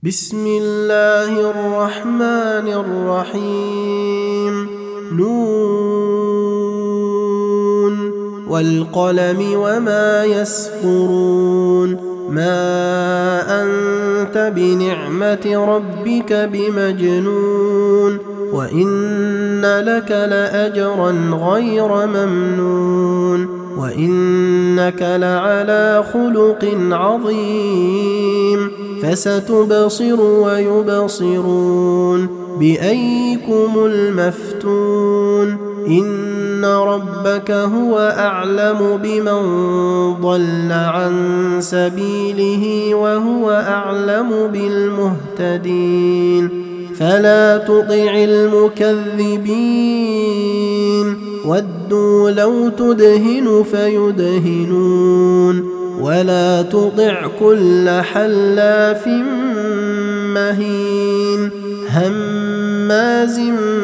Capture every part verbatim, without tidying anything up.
بسم الله الرحمن الرحيم. نون والقلم وما يسطرون. ما أنت بنعمة ربك بمجنون، وإن لك لأجرا غير ممنون، وإنك لعلى خلق عظيم. فستبصر ويبصرون بأيكم المفتون. إن ربك هو أعلم بمن ضل عن سبيله وهو أعلم بالمهتدين. فلا تطع المكذبين، ودوا لو تدهن فيدهنون. ولا تطع كل حلاف مهين، هماز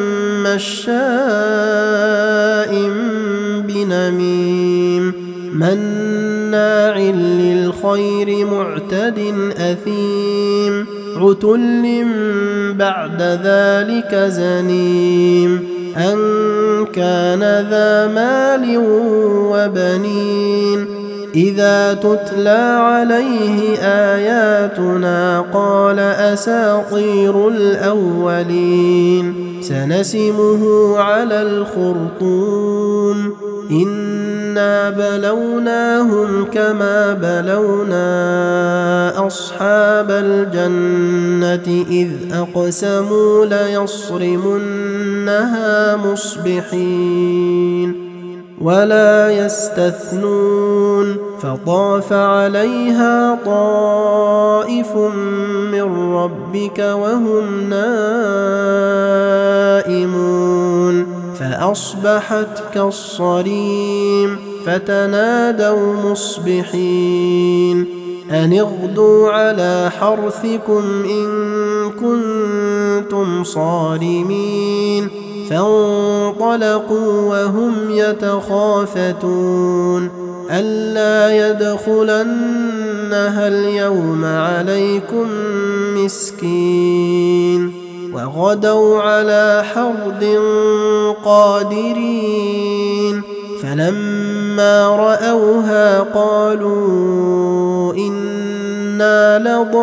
مشاء بنميم، مناع للخير معتد أثيم، عتل بعد ذلك زنيم، أن كان ذا مال وبنين. إذا تتلى عليه آياتنا قال أساطير الأولين. سنسمه على الخرطوم. إنا بلوناهم كما بلونا أصحاب الجنة إذ أقسموا ليصرمنها مصبحين ولا يستثنون. فطاف عليها طائف من ربك وهم نائمون، فأصبحت كالصريم. فتنادوا مصبحين أن اغدوا على حرثكم إن كنتم صارمين. فانطلقوا وهم يتخافتون ألا يدخلنها اليوم عليكم مسكين. وغدوا على حرد قادرين. فلما رأوها قالوا إنا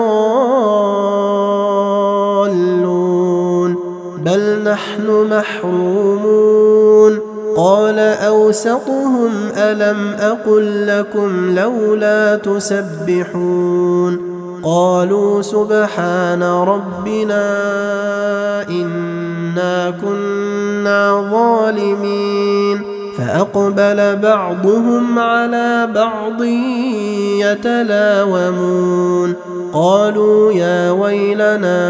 لضالون بل نحن محرومون. قال أوسطهم ألم أقل لكم لولا تسبحون. قالوا سبحان ربنا إنا كنا ظالمين. فأقبل بعضهم على بعض يتلاومون. قالوا يا ويلنا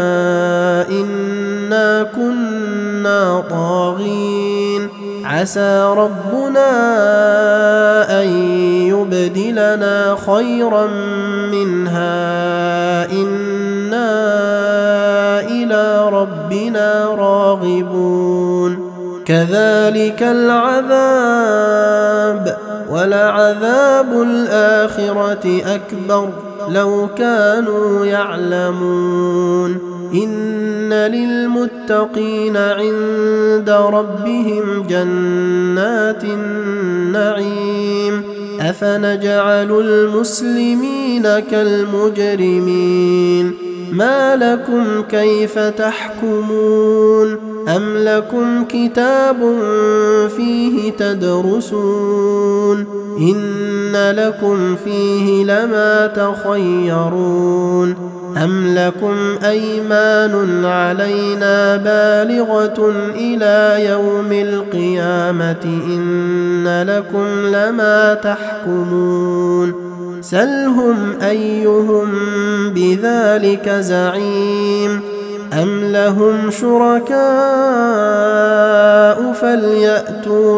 إنا كنا طاغين. عسى ربنا أن يبدلنا خيرا منها إنا إلى ربنا راغبون. كذلك العذاب ولعذاب الآخرة أكبر لو كانوا يعلمون. إن للمتقين عند ربهم جنات النعيم. أفنجعل المسلمين كالمجرمين. ما لكم كيف تحكمون؟ أم لكم كتاب فيه تدرسون؟ إن لكم فيه لما تخيرون. أم لكم أيمان علينا بالغة إلى يوم القيامة إن لكم لما تحكمون. سلهم أيهم بذلك زعيم. أم لهم شركاء فليأتوا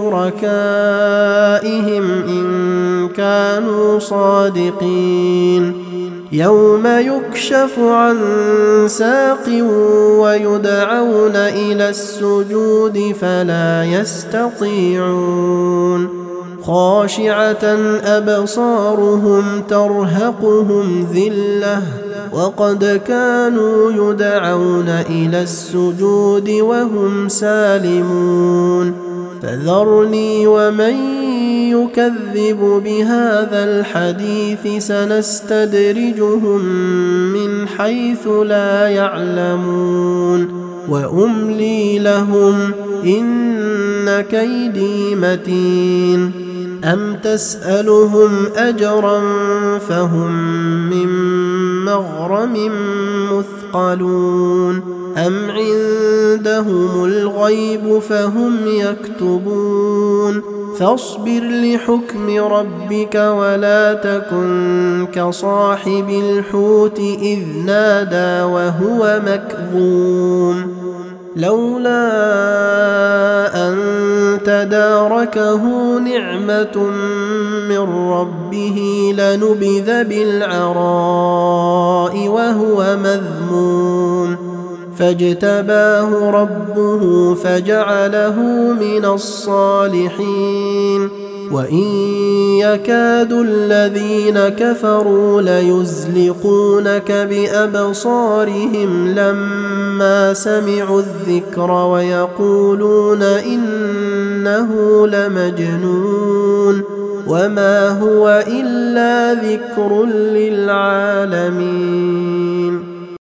بشركائهم إن كانوا صادقين. يوم يكشف عن ساق ويدعون إلى السجود فلا يستطيعون. خاشعة أبصارهم ترهقهم ذلة وقد كانوا يدعون إلى السجود وهم سالمون فذرني ومن يكذب بهذا الحديث سنستدرجهم من حيث لا يعلمون وأملي لهم إن كيدي متين أم تسألهم أجرا فهم من مغرم مثقلون أم عندهم الغيب فهم يكتبون فاصبر لحكم ربك ولا تكن كصاحب الحوت إذ نادى وهو مكظوم لولا أن تداركه نعمة من ربه لنبذ بالعراء وهو مذموم فاجتباه ربه فجعله من الصالحين وإن يكاد الذين كفروا ليزلقونك بأبصارهم لما سمعوا الذكر ويقولون إنه لمجنون وما هو إلا ذكر للعالمين.